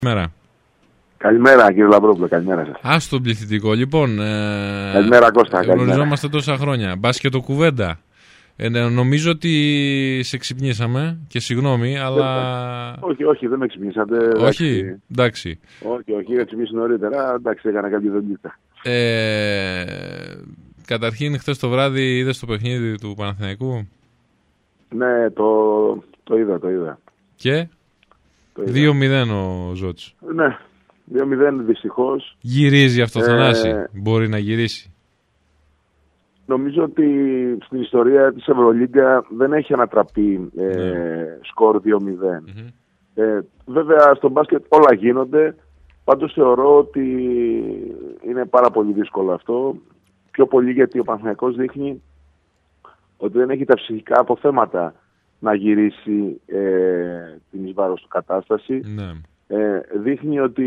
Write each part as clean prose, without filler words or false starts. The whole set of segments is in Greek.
Καλημέρα. Καλημέρα κύριε Λαμπρόπουλο, καλημέρα σας. Ας τον πληθυντικό. Λοιπόν, καλημέρα Κώστα, γνωριζόμαστε τόσα χρόνια. Μπάσκετο κουβέντα. Νομίζω ότι σε ξυπνήσαμε και συγγνώμη, αλλά... Όχι, δεν με ξυπνήσατε. Όχι, εντάξει. Όχι, είχα ξυπνήσει νωρίτερα, εντάξει, έκανα κάποια δουλειά. Καταρχήν, χθες το βράδυ είδες το παιχνίδι του Παναθηναϊκού? Ναι, το είδα. Και? 2-0 ο Ζώτης. Ναι, 2-0 δυστυχώς. Γυρίζει αυτό, Θανάση. Μπορεί να γυρίσει. Νομίζω ότι στην ιστορία της Ευρωλίγκα δεν έχει ανατραπεί σκορ 2-0. Βέβαια στο μπάσκετ όλα γίνονται. Πάντως θεωρώ ότι είναι πάρα πολύ δύσκολο αυτό. Πιο πολύ γιατί ο Παναθηναϊκός δείχνει ότι δεν έχει τα ψυχικά αποθέματα να γυρίσει την εις βάρος του κατάσταση. Ναι. Δείχνει ότι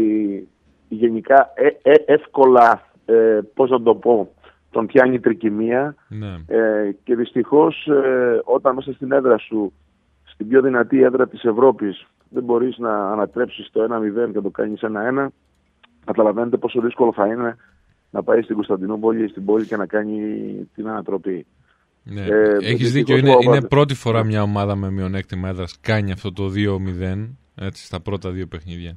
γενικά εύκολα, πώς να το πω, τον πιάνει τρικυμία. Ναι. Και δυστυχώς όταν μέσα στην έδρα σου, στην πιο δυνατή έδρα της Ευρώπης, δεν μπορείς να ανατρέψεις το 1-0 και το κάνεις 1-1, καταλαβαίνετε πόσο δύσκολο θα είναι να πάει στην Κωνσταντινούπολη, στην πόλη και να κάνει την ανατροπή. Ναι. Έχεις δίκιο, είναι πρώτη φορά μια ομάδα με μειονέκτημα έδρας κάνει αυτό το 2-0 έτσι, στα πρώτα δύο παιχνίδια.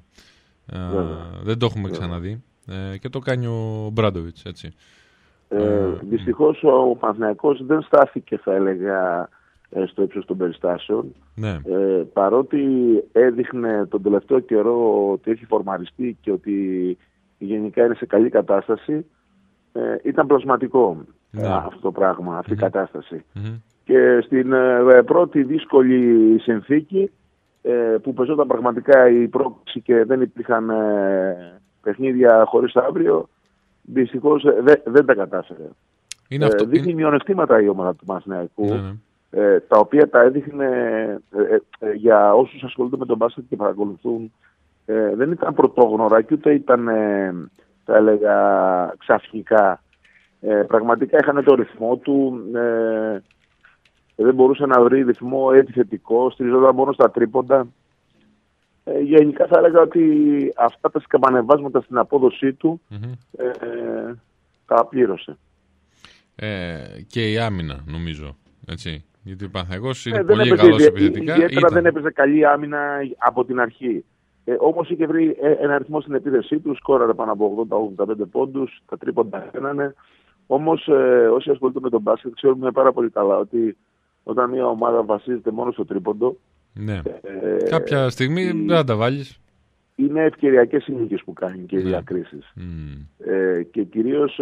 Δεν το έχουμε ξαναδεί και το κάνει ο Μπράντοβιτς, έτσι. Δυστυχώς ο Παναθηναϊκός δεν στάθηκε, θα έλεγα, στο ύψος των περιστάσεων. Ναι. Παρότι έδειχνε τον τελευταίο καιρό ότι έχει φορμαριστεί και ότι γενικά είναι σε καλή κατάσταση, ήταν πλασματικό αυτό το πράγμα, αυτή η κατάσταση. Και στην πρώτη δύσκολη συνθήκη που πεζόταν πραγματικά η πρόκληση και δεν υπήρχαν παιχνίδια χωρίς αύριο, δυστυχώς δεν τα κατάφερε. Δείχνει μειονεκτήματα η ομάδα του Παναθηναϊκού, τα οποία τα έδειχνε για όσους ασχολούνται με τον μπάσκετ και παρακολουθούν. Δεν ήταν πρωτόγνωρα και ούτε ήταν, θα έλεγα, ξαφνικά. Πραγματικά είχαν το ρυθμό του, δεν μπορούσε να βρει ρυθμό επιθετικό, στηριζόταν μόνο στα τρίποντα. Γενικά θα έλεγα ότι αυτά τα σκαμπανεβάσματα στην απόδοσή του τα πλήρωσε. Και η άμυνα, νομίζω, έτσι. Γιατί ο Παναθηναϊκός είναι πολύ καλός επιθετικά. Ιδιαίτερα δεν έπαιζε καλή άμυνα από την αρχή. Όμως είχε βρει ένα αριθμό στην επίδεσή του, σκόραρε πάνω από 80-85 πόντους, τα τρίποντα ένανε. Όμως όσοι ασχολούνται με τον μπάσκετ ξέρουμε πάρα πολύ καλά ότι όταν μια ομάδα βασίζεται μόνο στο τρίποντο, ναι. Κάποια στιγμή δεν θα τα βάλεις. Είναι ευκαιριακές συνήθειες που κάνει και οι διακρίσεις. Και κυρίως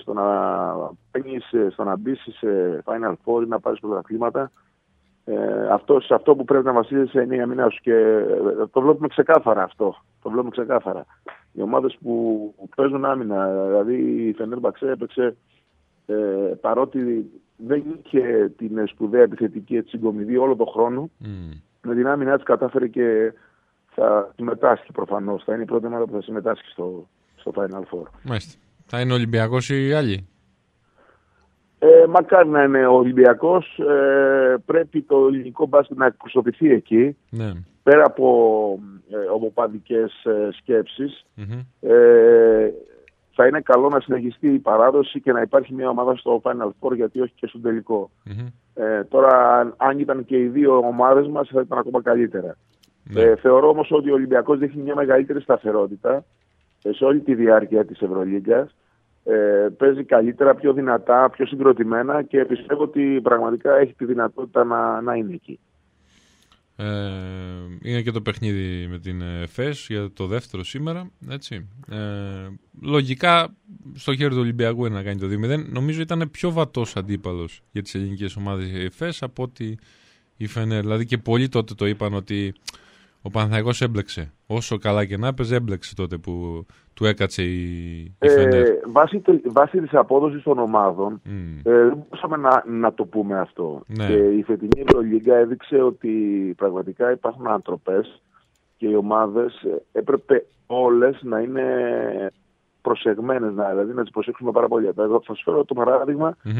στο να μπεις σε Final Four ή να πάρεις πρωταθλήματα, αυτό που πρέπει να βασίζεσαι είναι η αμυνά σου. Και το βλέπουμε ξεκάθαρα αυτό. Το βλέπουμε ξεκάθαρα. Οι ομάδες που παίζουν άμυνα, δηλαδή η Φενέρμπαξε έπαιξε, παρότι δεν είχε την σπουδαία επιθετική συγκομιδή όλο τον χρόνο, με την άμυνα της κατάφερε και θα συμμετάσχει προφανώς. Θα είναι η πρώτη ομάδα που θα συμμετάσχει στο Final Four. Μάλιστα. Θα είναι ο Ολυμπιακός ή οι άλλοι? Μακάρι να είναι ο Ολυμπιακός. Πρέπει το ελληνικό μπάσκετ να εκπροσωπηθεί εκεί. Ναι. Πέρα από ομοπαδικές σκέψεις. Θα είναι καλό να συνεχιστεί η παράδοση και να υπάρχει μια ομάδα στο Final Four, γιατί όχι και στο τελικό. Τώρα, αν ήταν και οι δύο ομάδες μας, θα ήταν ακόμα καλύτερα. Θεωρώ όμως ότι ο Ολυμπιακός δείχνει μια μεγαλύτερη σταθερότητα σε όλη τη διάρκεια της Ευρωλίγκας. Παίζει καλύτερα, πιο δυνατά, πιο συγκροτημένα και πιστεύω ότι πραγματικά έχει τη δυνατότητα να είναι εκεί. Είναι και το παιχνίδι με την ΕΦΕΣ για το δεύτερο σήμερα, έτσι. Λογικά στο χέρι του Ολυμπιακού είναι να κάνει το 2-0. Νομίζω ήταν πιο βατός αντίπαλος για τις ελληνικές ομάδες η ΕΦΕΣ από ότι η Φενέρ. Δηλαδή και πολλοί τότε το είπαν ότι ο Παναθηναϊκός έμπλεξε. Όσο καλά και να έπαιζε, έμπλεξε τότε που του έκατσε η Φενέρ. Βάσει της απόδοσης των ομάδων, δεν μπορούσαμε να το πούμε αυτό. Ναι. Και η φετινή Ευρωλίγκα έδειξε ότι πραγματικά υπάρχουν ανατροπές και οι ομάδες έπρεπε όλες να είναι προσεγμένες, δηλαδή να τις προσέξουμε πάρα πολύ. Θα σας φέρω το παράδειγμα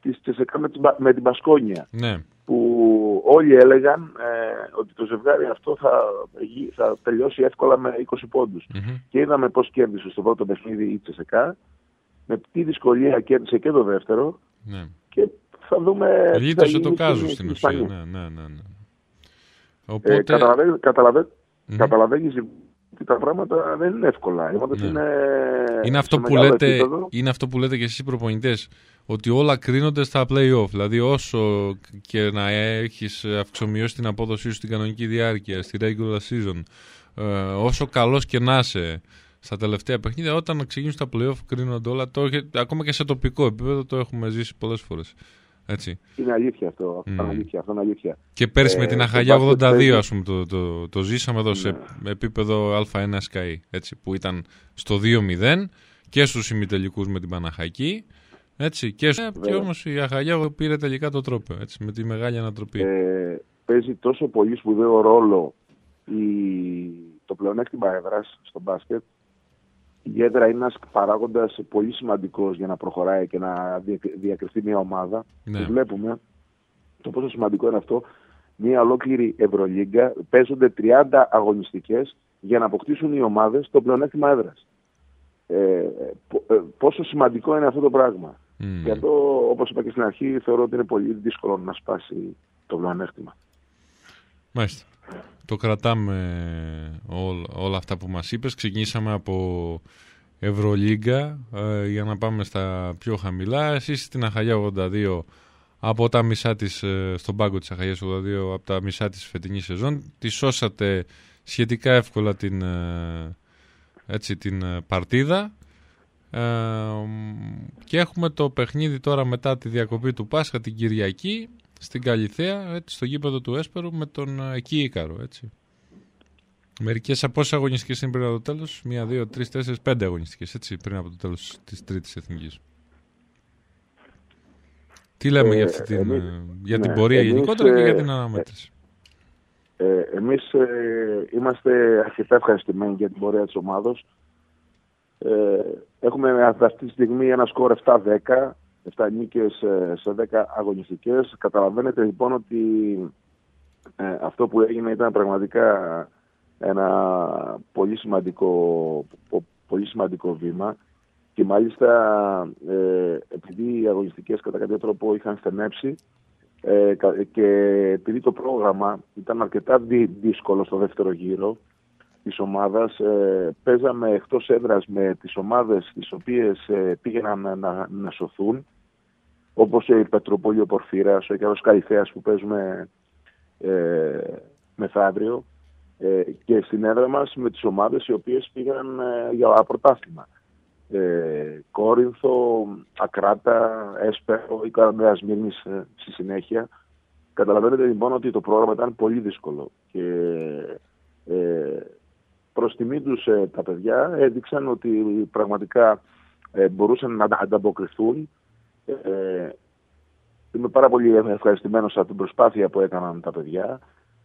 της Τσεσεκά με την Μπασκόνια. Ναι. Που όλοι έλεγαν ότι το ζευγάρι αυτό θα τελειώσει εύκολα με 20 πόντους. Και είδαμε πώς κέρδισε στο πρώτο παιχνίδι η Τσεσεκά, με τι δυσκολία κέρδισε και το δεύτερο. Ναι. Και θα δούμε. Γλίτωσε το κάζο στην ουσία. Ναι. Οπότε... Καταλαβαίνεις ότι τα πράγματα δεν είναι εύκολα. Είναι αυτό που λέτε και εσείς οι προπονητές, ότι όλα κρίνονται στα play-off. Δηλαδή όσο και να έχεις αυξομοιώσει την απόδοσή σου στην κανονική διάρκεια, στη regular season, όσο καλός και να είσαι στα τελευταία παιχνίδια, όταν ξεκινήσουν τα play-off κρίνονται όλα. Ακόμα και σε τοπικό επίπεδο το έχουμε ζήσει πολλές φορές. Έτσι. Είναι αλήθεια αυτό. Αυτό είναι αλήθεια. Και πέρσι με την Αχαγιά 82 ας πούμε, το ζήσαμε εδώ σε επίπεδο Α1 Sky, έτσι, που ήταν στο 2-0 και στους ημιτελικούς με την Παναχαϊκή. Έτσι, και όμως η Αχαγιά πήρε τελικά το τρόπο, έτσι, με τη μεγάλη ανατροπή. Παίζει τόσο πολύ σπουδαίο ρόλο το πλεονέκτημα έδρας στο μπάσκετ. Η έδρα είναι ένας παράγοντας πολύ σημαντικός για να προχωράει και να διακριθεί μια ομάδα. Ναι. Και βλέπουμε το πόσο σημαντικό είναι αυτό. Μια ολόκληρη Ευρωλίγκα, παίζονται 30 αγωνιστικές για να αποκτήσουν οι ομάδες το πλεονέκτημα έδρας. Πόσο σημαντικό είναι αυτό το πράγμα. Και αυτό, όπως είπα και στην αρχή, θεωρώ ότι είναι πολύ δύσκολο να σπάσει το πλεονέκτημα. Μάλιστα. Το κρατάμε όλα αυτά που μας είπες. Ξεκινήσαμε από Ευρωλίγκα για να πάμε στα πιο χαμηλά. Εσείς στην Αχαγιά 82, από τα μισά της, στον πάγκο της Αχαγιάς 82, από τα μισά της φετινής σεζόν, τη σώσατε σχετικά εύκολα την παρτίδα. Και έχουμε το παιχνίδι τώρα μετά τη διακοπή του Πάσχα την Κυριακή στην Καλιθέα, έτσι, στο γήπεδο του Έσπερου με τον εκεί Ίκαρο, έτσι. Μερικές από όσες αγωνιστικές είναι πριν από το τέλος? 1, 2, 3, 4, 5 αγωνιστικές, έτσι, πριν από το τέλος της τρίτης εθνικής. Τι λέμε για την πορεία γενικότερα και για την αναμέτρηση? Εμείς είμαστε αρκετά ευχαριστημένοι για την πορεία της ομάδος. Έχουμε αυτή τη στιγμή ένα σκορ 7-10, 7 νίκες σε 10 αγωνιστικές. Καταλαβαίνετε λοιπόν ότι αυτό που έγινε ήταν πραγματικά ένα πολύ σημαντικό βήμα, και μάλιστα επειδή οι αγωνιστικές κατά κάποιο τρόπο είχαν στενέψει και επειδή το πρόγραμμα ήταν αρκετά δύσκολο στο δεύτερο γύρο της ομάδας, παίζαμε εκτός έδρας με τις ομάδες τις οποίες πήγαιναν να σωθούν, όπως η Πετροπόλιο Πορφύρας, ο Ικαρός Καλιθέας που παίζουμε μεθαύριο, και στην έδρα μας με τις ομάδες οι οποίες πήγαν για πρωτάθλημα. Κόρινθο, Ακράτα, Έσπερο, η Καραμέα Σμύρνης στη συνέχεια. Καταλαβαίνετε λοιπόν ότι το πρόγραμμα ήταν πολύ δύσκολο και προς τιμή τους τα παιδιά έδειξαν ότι πραγματικά μπορούσαν να ανταποκριθούν. Είμαι πάρα πολύ ευχαριστημένος από την προσπάθεια που έκαναν τα παιδιά,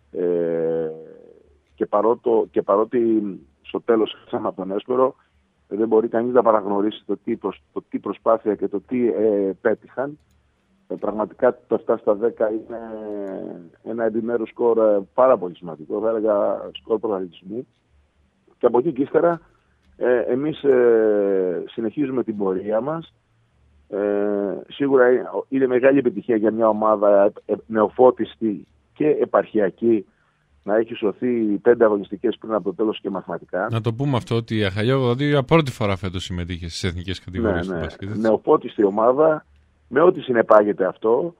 και παρότι στο τέλος χάσαμε από τον Έσπερο, δεν μπορεί κανείς να παραγνωρίσει το τι προσπάθεια και το τι πέτυχαν. Πραγματικά το 7 στα 10 είναι ένα επιμέρους σκορ πάρα πολύ σημαντικό, θα έλεγα σκορ πρωταθλητισμού. Και από εκεί και ύστερα εμείς συνεχίζουμε την πορεία μας. Σίγουρα είναι μεγάλη επιτυχία για μια ομάδα νεοφώτιστη και επαρχιακή να έχει σωθεί 5 αγωνιστικές πριν από το τέλος και μαθηματικά. Να το πούμε αυτό, ότι η Αχαγιά 82 για πρώτη φορά φέτος συμμετείχε στις εθνικές κατηγορίες του μπάσκετ. Νεοφώτιστη ομάδα, με ό,τι συνεπάγεται αυτό,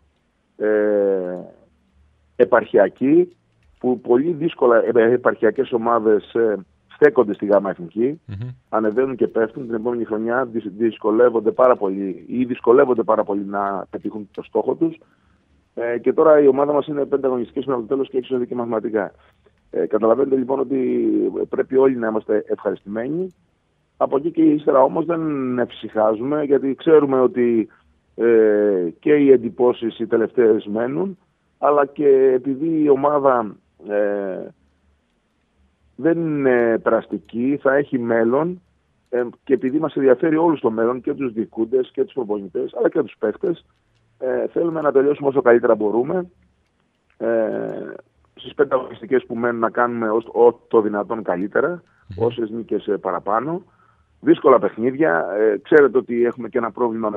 επαρχιακή, που πολύ δύσκολα επαρχιακές ομάδες στέκονται στη ΓΑΜΑ Εθνική, ανεβαίνουν και πέφτουν. Την επόμενη χρονιά δυσκολεύονται πάρα πολύ να πετύχουν το στόχο τους. Και τώρα η ομάδα μας είναι 5 αγωνιστικές με το τέλος και έξω και μαθηματικά. Καταλαβαίνετε λοιπόν ότι πρέπει όλοι να είμαστε ευχαριστημένοι. Από εκεί και ύστερα όμως δεν ευσυχάζουμε, γιατί ξέρουμε ότι και οι εντυπώσεις οι τελευταίες μένουν, αλλά και επειδή η ομάδα δεν είναι περαστική, θα έχει μέλλον, και επειδή μας ενδιαφέρει όλους το μέλλον, και τους διοικούντες και τους προπονητές αλλά και τους παίχτες, θέλουμε να τελειώσουμε όσο καλύτερα μπορούμε. Στις 5 αγωνιστικές που μένουν να κάνουμε το δυνατόν καλύτερα, όσες νίκες παραπάνω. Δύσκολα παιχνίδια. Ξέρετε ότι έχουμε και ένα πρόβλημα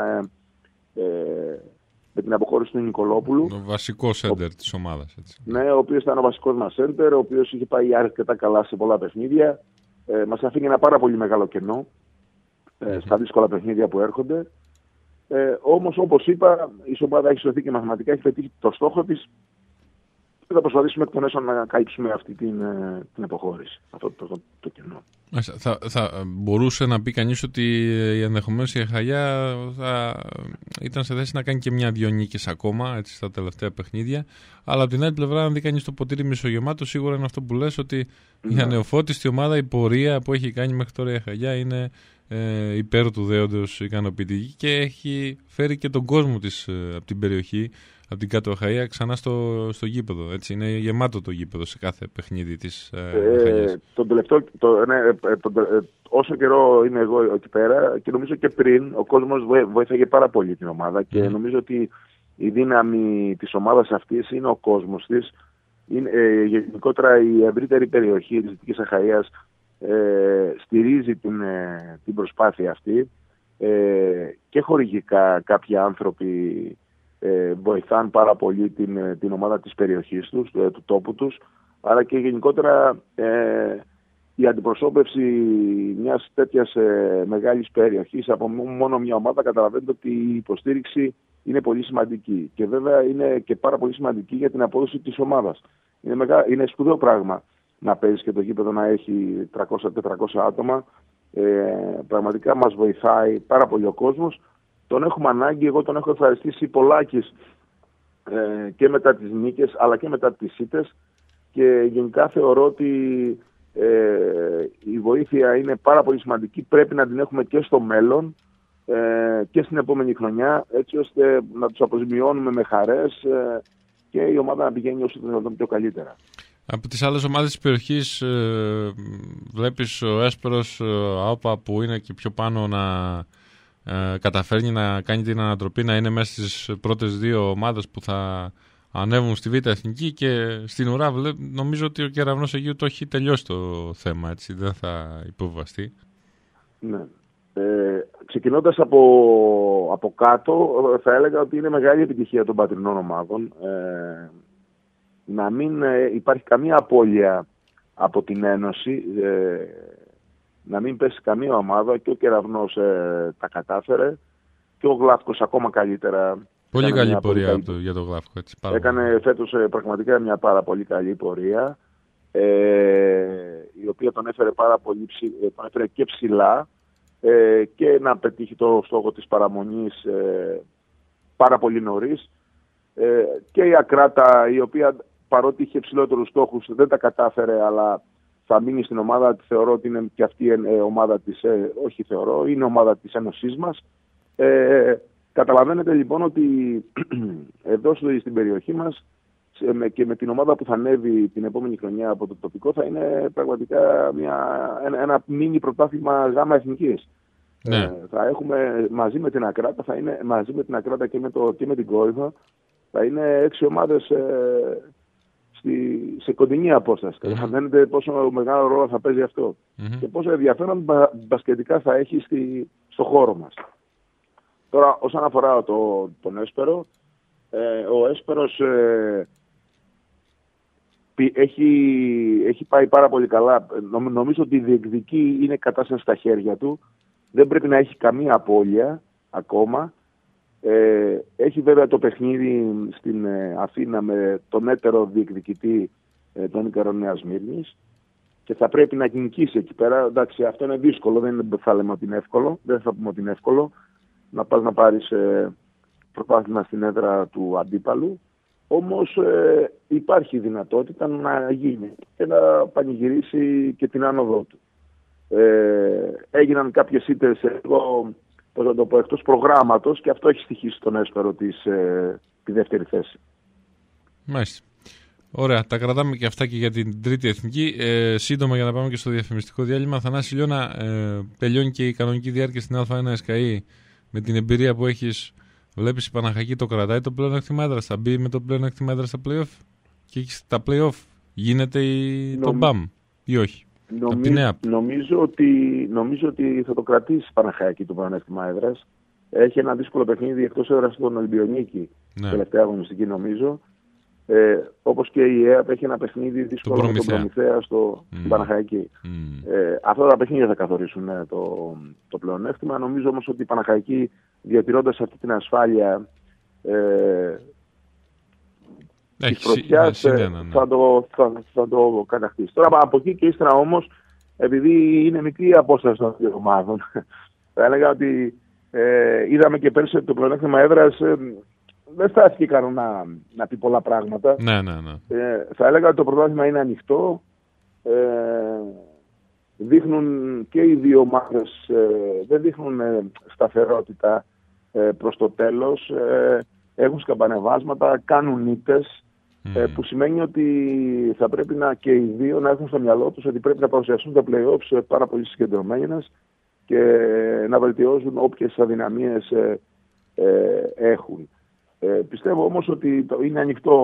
με την αποχώρηση του Νικολόπουλου. Το βασικό σέντερ της ομάδας. Έτσι. Ναι, ο οποίος ήταν ο βασικός μας σέντερ, ο οποίος είχε πάει αρκετά καλά σε πολλά παιχνίδια. Μας αφήνει ένα πάρα πολύ μεγάλο κενό στα δύσκολα παιχνίδια που έρχονται. Όμως, όπως είπα, η ομάδα έχει σωθεί και μαθηματικά έχει πετύχει το στόχο της. Θα προσπαθήσουμε εκ των έσω να καλύψουμε αυτή την αποχώρηση, αυτό το κενό. Θα μπορούσε να πει κανείς ότι ενδεχομένως η Αχαγιά θα ήταν σε θέση να κάνει και 1-2 νίκες ακόμα έτσι, στα τελευταία παιχνίδια. Αλλά από την άλλη πλευρά, αν δει κανείς το ποτήρι μισογεμάτο, σίγουρα είναι αυτό που λες, ότι η ανεοφώτιστη ομάδα, η πορεία που έχει κάνει μέχρι τώρα η Αχαγιά είναι υπέρ του δέοντος ικανοποιητική και έχει φέρει και τον κόσμο της από την περιοχή, από την κάτω Αχαΐα ξανά στο γήπεδο. Έτσι. Είναι γεμάτο το γήπεδο σε κάθε παιχνίδι της Αχαΐας. Όσο καιρό είμαι εγώ εκεί πέρα και νομίζω και πριν, ο κόσμος βοήθαγε πάρα πολύ την ομάδα και νομίζω ότι η δύναμη της ομάδας αυτής είναι ο κόσμος της. Γενικότερα η ευρύτερη περιοχή της Δυτικής Αχαΐας στηρίζει την προσπάθεια αυτή και χορηγικά κάποιοι άνθρωποι βοηθάνε πάρα πολύ την ομάδα της περιοχής τους, του τόπου τους, αλλά και γενικότερα η αντιπροσώπευση μιας τέτοιας μεγάλης περιοχής από μόνο μια ομάδα, καταλαβαίνετε ότι η υποστήριξη είναι πολύ σημαντική και βέβαια είναι και πάρα πολύ σημαντική για την απόδοση της ομάδας. Είναι σπουδαίο πράγμα να παίζει και το γήπεδο να έχει 300-400 άτομα. Πραγματικά μας βοηθάει πάρα πολύ ο κόσμος. Τον έχουμε ανάγκη, εγώ τον έχω ευχαριστήσει πολλάκις και μετά τις νίκες αλλά και μετά τις ήττες και γενικά θεωρώ ότι η βοήθεια είναι πάρα πολύ σημαντική, πρέπει να την έχουμε και στο μέλλον και στην επόμενη χρονιά έτσι ώστε να τους αποζημιώνουμε με χαρές και η ομάδα να πηγαίνει όσο το δυνατόν πιο καλύτερα. Από τις άλλες ομάδες της περιοχής βλέπεις ο Έσπερος, ΑΟΠΑ που είναι και πιο πάνω να καταφέρνει να κάνει την ανατροπή, να είναι μέσα στις πρώτες δύο ομάδες που θα ανέβουν στη Β' Εθνική και στην ουρά νομίζω ότι ο Κεραυνός Αιγείου το έχει τελειώσει το θέμα, έτσι, δεν θα υποβιβαστεί. Ναι. Ξεκινώντας από κάτω θα έλεγα ότι είναι μεγάλη επιτυχία των πατρινών ομάδων να μην υπάρχει καμία απώλεια από την Ένωση, να μην πέσει καμία ομάδα και ο Κεραυνός τα κατάφερε και ο Γλαύκος ακόμα καλύτερα. Πολύ καλή πορεία για τον Γλαύκο. Έτσι, έκανε φέτος πραγματικά μια πάρα πολύ καλή πορεία η οποία τον έφερε πάρα πολύ τον έφερε και ψηλά και να πετύχει το στόχο της παραμονής πάρα πολύ νωρίς και η Ακράτα η οποία παρότι είχε ψηλότερους στόχους δεν τα κατάφερε αλλά θα μείνει στην ομάδα, θεωρώ ότι είναι και αυτή η ομάδα της, όχι θεωρώ, είναι ομάδα της Ένωσής μας. Καταλαβαίνετε λοιπόν ότι εδώ στην περιοχή μας και με την ομάδα που θα ανέβει την επόμενη χρονιά από το τοπικό θα είναι πραγματικά ένα μίνι πρωτάθλημα γάμα εθνικής. Ναι. Θα έχουμε μαζί με την Ακράτα, θα είναι μαζί με την Ακράτα και με την Κόρυφα, θα είναι 6 ομάδες σε κοντινή απόσταση. Καταλαβαίνετε πόσο μεγάλο ρόλο θα παίζει αυτό και πόσο ενδιαφέρον μπασκετικά θα έχει στο χώρο μας. Τώρα, όσον αφορά τον Έσπερο, ο Έσπερος έχει πάει πάρα πολύ καλά. Νομίζω ότι η διεκδική είναι κατάσταση στα χέρια του. Δεν πρέπει να έχει καμία απώλεια ακόμα. Έχει βέβαια το παιχνίδι στην Αθήνα με τον έτερο διεκδικητή τον Ίκαρο Νέας Σμύρνης και θα πρέπει να νικήσει εκεί πέρα. Εντάξει, αυτό είναι δύσκολο, δεν θα λέμε ότι είναι εύκολο, δεν θα πούμε ότι είναι εύκολο να πας να πάρεις πρωτάθλημα στην έδρα του αντίπαλου. Όμως υπάρχει δυνατότητα να γίνει και να πανηγυρίσει και την άνοδό του. Έγιναν κάποιες ήττες εκτός προγράμματος και αυτό έχει στοιχήσει τον Έσπερο τη δεύτερη θέση. Μάλιστα. Ωραία, τα κρατάμε και αυτά και για την τρίτη εθνική. Σύντομα για να πάμε και στο διαφημιστικό διάλειμμα. Θανάση Λιώνα, τελειώνει και η κανονική διάρκεια στην Α1 ΕΣΚΑΗ με την εμπειρία που έχεις Βλέπεις η Παναχαϊκή το κρατάει το πλεονέκτημα έδρας, θα μπει με το πλεονέκτημα έδρας στα play-off και στα play-off γίνεται το μπαμ ή όχι? Νομίζω ότι θα το κρατήσει η Παναχαϊκή το πλεονέκτημα έδρας. Έχει ένα δύσκολο παιχνίδι εκτός έδρας στον Ολυμπιονίκη, τελευταία αγωνιστική νομίζω. Όπως και η ΕΑΠ έχει ένα παιχνίδι δύσκολο με τον Προμηθέα στην Παναχαϊκή. Αυτά τα παιχνίδια θα καθορίσουν το πλεονέκτημα. Νομίζω όμως ότι η Παναχαϊκή, διατηρώντας αυτή την ασφάλεια της πρωτιάς, θα το κατακτήσει. Τώρα από εκεί και ύστερα όμως, επειδή είναι μικρή η απόσταση των δύο ομάδων, θα έλεγα ότι είδαμε και πέρσι το πλεονέκτημα έδρας δεν στάθηκε κανένα να πει πολλά πράγματα. Ναι. Θα έλεγα ότι το πρωτάθλημα είναι ανοιχτό. Δείχνουν και οι δύο ομάδες, δεν δείχνουν σταθερότητα προς το τέλος. Έχουν σκαμπανεβάσματα, κάνουν νίκες, που σημαίνει ότι θα πρέπει και οι δύο να έχουν στο μυαλό τους ότι πρέπει να παρουσιαστούν τα play-offs πάρα πολύ συγκεντρωμένες και να βελτιώσουν όποιες αδυναμίες έχουν. Πιστεύω όμως ότι είναι ανοιχτό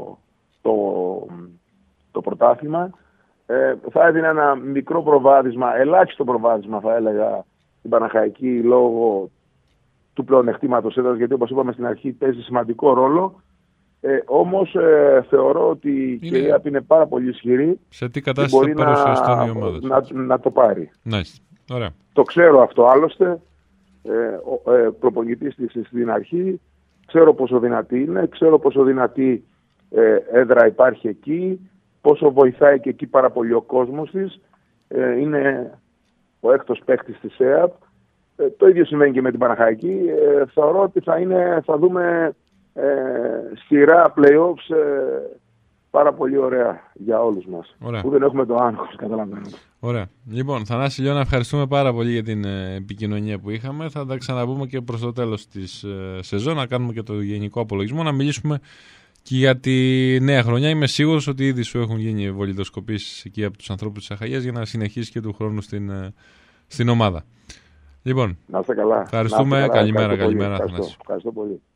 το πρωτάθλημα. Θα έδινε ένα μικρό προβάδισμα, ελάχιστο προβάδισμα θα έλεγα, την Παναχαϊκή λόγω του πλεονεκτήματος έδρας, γιατί όπως είπαμε στην αρχή παίζει σημαντικό ρόλο. Όμως θεωρώ ότι και η ΕΑΠ είναι πάρα πολύ ισχυρή. Σε τι κατάσταση θα παρουσιαστούν οι ομάδες? Να το πάρει. Ωραία. Το ξέρω αυτό άλλωστε. Προπονητής της στην αρχή. Ξέρω πόσο δυνατή είναι, ξέρω πόσο δυνατή έδρα υπάρχει εκεί, πόσο βοηθάει και εκεί πάρα πολύ ο κόσμος της. Είναι ο έκτος παίκτης της ΕΑΠ. Το ίδιο συμβαίνει και με την Παναχαϊκή. Θεωρώ ότι θα δούμε σειρά play-offs πάρα πολύ ωραία για όλους μας. Ωραία. Που δεν έχουμε το άγχος, καταλαβαίνετε. Ωραία. Λοιπόν, Θανάση Λιώνα, ευχαριστούμε πάρα πολύ για την επικοινωνία που είχαμε. Θα τα ξαναπούμε και προς το τέλος της σεζόν, να κάνουμε και το γενικό απολογισμό, να μιλήσουμε και για τη νέα χρονιά. Είμαι σίγουρος ότι ήδη σου έχουν γίνει βολιδοσκοπήσεις εκεί από τους ανθρώπους της Αχαΐας για να συνεχίσει και του χρόνου στην ομάδα. Λοιπόν, να είστε καλά. Ευχαριστούμε. Καλημέρα. Ευχαριστώ πολύ.